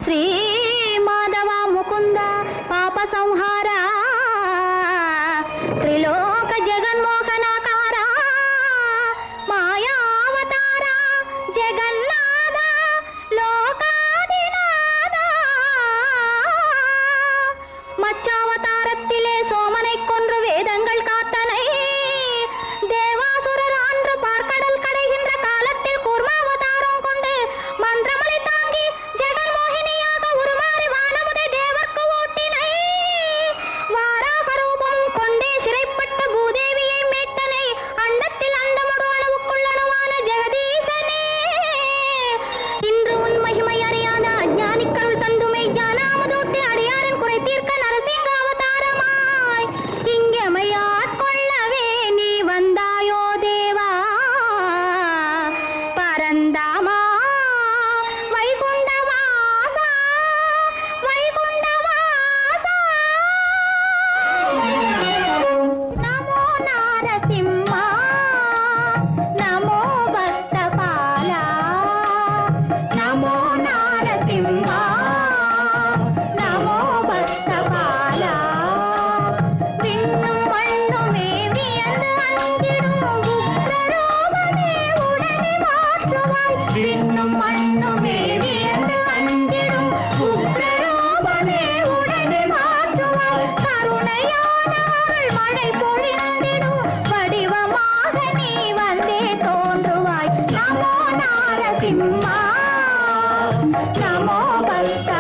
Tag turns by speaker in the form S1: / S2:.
S1: శ్రీ మాధవ ముకుంద పాప సంహార త్రిలోక జగన్మోహనాకార మాయావతార జగన్నాథ லோகாதிநாத மச்சாவதாரத்திலே சோமனை கொன்று வேதங்கள் காத்தனை தேவாசுரர் ஆன்று பார்க்கடல் கடைகின்ற காலத்தில் கூர்மாவதாரம் கொண்டு மன்றமலை தாங்கி ஜெகன்மோகினியாக உருமாறி வானமுதை தேவர்க்கு ஓட்டினை வாராக ரூபம் கொண்டே சிறைப்பட்ட பூதேவியை மீட்டனை அண்டத்தில் அண்டமுடு அணுவுக்குள் அணுவான ஜெகதீசனே இன்று உன் மகிமை அறியாத அஞ்ஞானிக்கருள் தந்துமை ஞானாமதூட்டி அடியாரின் குறை தீர்க்க நரசிங்க அவதாரமாய் இங்கெமையாட்கொள்ளவே நீ வந்தாயோ தேவா பரந்தாமா வைகுண்டவாசா வைகுண்டவாசா நமோ நாரசிம்மா நமோ பக்தபாலா நமோ நாரசிம்மா நமோ பக்தபாலா விண்ணும் மண்ணுமே வியந்து அங்கிடும் உக்ரரூபமே உடனே மாற்றுவாய் விண்ணும் மண்ணுமே வியந்து அங்கிடும் உக்ரரூபமே உடனே மாற்றுவாய் கருணையானாள் மழை பொழிந்திடும் வடிவமாக நீ வந்தே தோன்றுவாய் நமோ நாரசிம்மா நமோ பக்த